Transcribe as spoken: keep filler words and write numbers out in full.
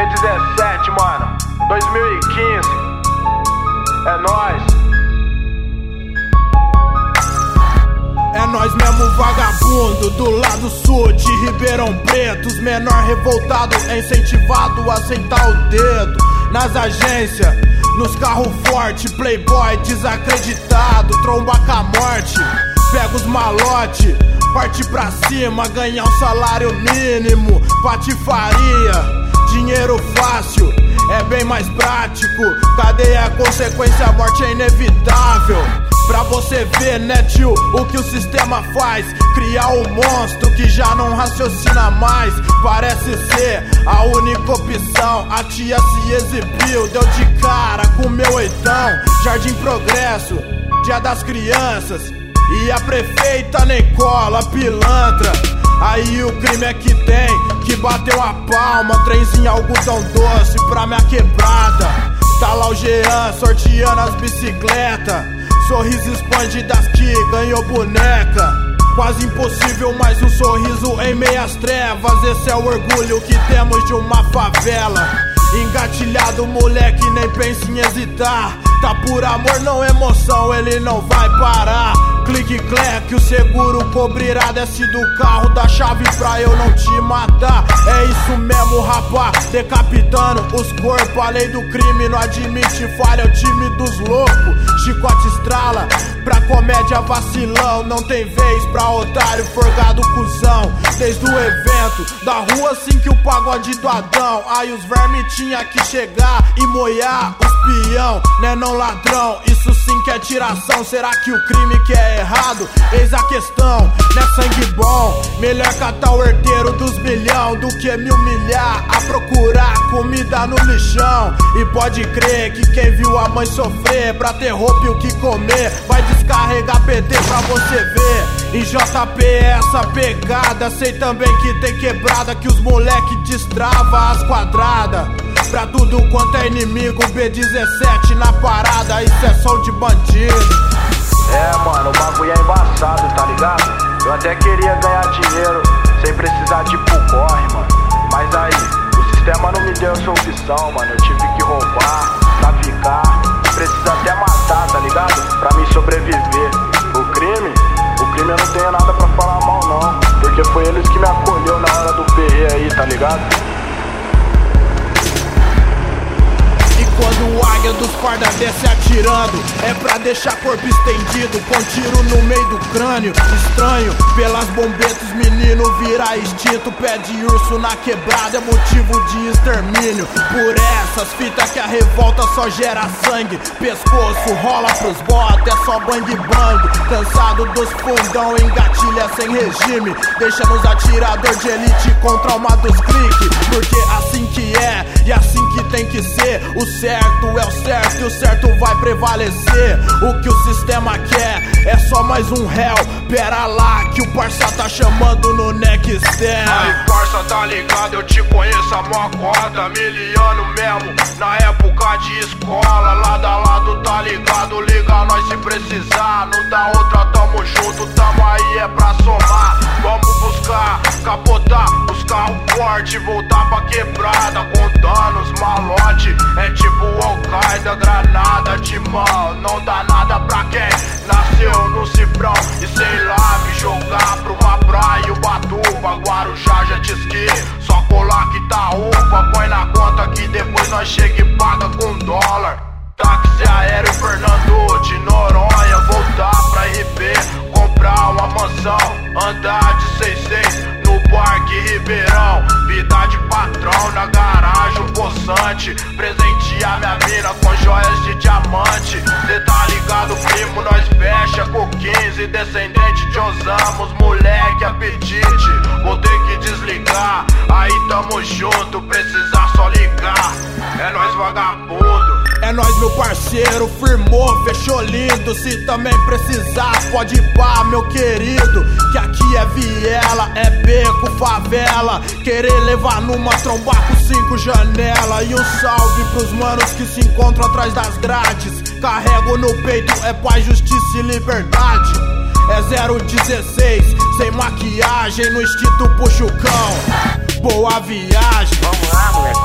dezessete, mano, dois mil e quinze. É nóis. É nós mesmo, vagabundo, do lado sul de Ribeirão Preto. Os menor revoltado é incentivado a sentar o dedo nas agências, nos carros fortes, playboy desacreditado, tromba com a morte. Pega os malote, parte pra cima, ganhar um salário mínimo, patifaria, dinheiro fácil, é bem mais prático. Cadeia é consequência, a morte é inevitável. Pra você ver, né, tio, o que o sistema faz. Criar um monstro que já não raciocina mais. Parece ser a única opção. A tia se exibiu, deu de cara com meu oitão. Jardim Progresso, dia das crianças, e a prefeita nem cola, pilantra. Aí o crime é que tem, que bateu a palma. Trenzinho algodão doce pra minha quebrada. Tá lá o Jean sorteando as bicicletas. Sorriso expande das que ganhou boneca. Quase impossível, mas um sorriso em meias trevas. Esse é o orgulho que temos de uma favela. Engatilhado, moleque, nem pensa em hesitar. Tá por amor, não emoção, ele não vai parar. Clique, cleque, o seguro cobrirá. Desce do carro, dá chave pra eu não te matar. É isso mesmo, rapá, decapitando os corpos. A lei do crime não admite falha, é o time dos loucos. Chicote estrala, pra comédia vacilão. Não tem vez pra otário, forgado cuzão. Desde o evento, da rua assim que o pagode do Adão. Aí os vermes tinha que chegar e moiar os peão, né não ladrão, isso sim que é tiração. Será que o crime que é errado? Eis a questão, né sangue bom. Melhor catar o herdeiro dos milhão do que me humilhar a procurar comida no lixão. E pode crer que quem viu a mãe sofrer pra ter roupa e o que comer vai descarregar P D pra você ver. Em J P essa pegada, sei também que tem quebrada que os moleque destrava as quadradas. Pra tudo quanto é inimigo, B dezessete na parada, isso é som de bandido. É, mano, o bagulho é embaçado, tá ligado? Eu até queria ganhar dinheiro sem precisar de ir pro corre, mano. Mas aí, o sistema não me deu essa opção, mano. Eu tive que roubar, traficar, precisa até matar, tá ligado? Pra mim sobreviver. O crime, o crime eu não tenho nada pra falar mal não, porque foi eles que me acolheu na hora do perre aí, tá ligado? Quando o águia dos parda desce atirando, é pra deixar corpo estendido, com tiro no meio do crânio. Estranho, pelas bombetas menino vira extinto. Pé de urso na quebrada é motivo de extermínio. Por essas fitas que a revolta só gera sangue. Pescoço rola pros botes, é só bang bang. Cansado dos fundão, engatilha sem regime. Deixa nos atirador de elite com trauma dos cliques. Porque assim que é, e assim que tem que ser. O certo é o certo e o certo vai prevalecer. O que o sistema quer é só mais um réu. Pera lá que o parça tá chamando no Nextel. Aí parça, tá ligado, eu te conheço a mó cota. Miliano mesmo, na época de escola. Lado a lado, tá ligado, liga nós se precisar. Não dá outra, tamo junto, tamo aí é pra somar. Vamos buscar, capotar os carros fortes, voltar pra quebrada com danos, malote. É tipo Al-Qaeda, granada, timão. Não dá nada pra quem nasceu no cifrão. E sei lá, me jogar pra uma praia, Ubatuba, Guarujá, jet ski. Só colar que tá uva, põe na conta que depois nós chega e paga com dólar. Táxi aéreo Fernando de Noronha, voltar pra R P, comprar uma mansão, andar de seis seis no Parque Ribeirão. Vida de patrão na garagem, um poçante. Presentear minha mina com joias de diamante. Cê tá ligado, primo, nós fecha com quinze. Descendente de Osamos, moleque apetite. Vou ter que desligar, aí tamo junto, precisar só ligar. É nós vagabundo. É nóis, meu parceiro, firmou, fechou lindo. Se também precisar, pode ir pá, meu querido. Que aqui é viela, é beco, favela. Querer levar numa trombar com cinco janelas. E um salve pros manos que se encontram atrás das grades. Carrego no peito, é paz, justiça e liberdade. É zero dezesseis, sem maquiagem, no instinto puxa o cão. Boa viagem. Vamos lá, moleque.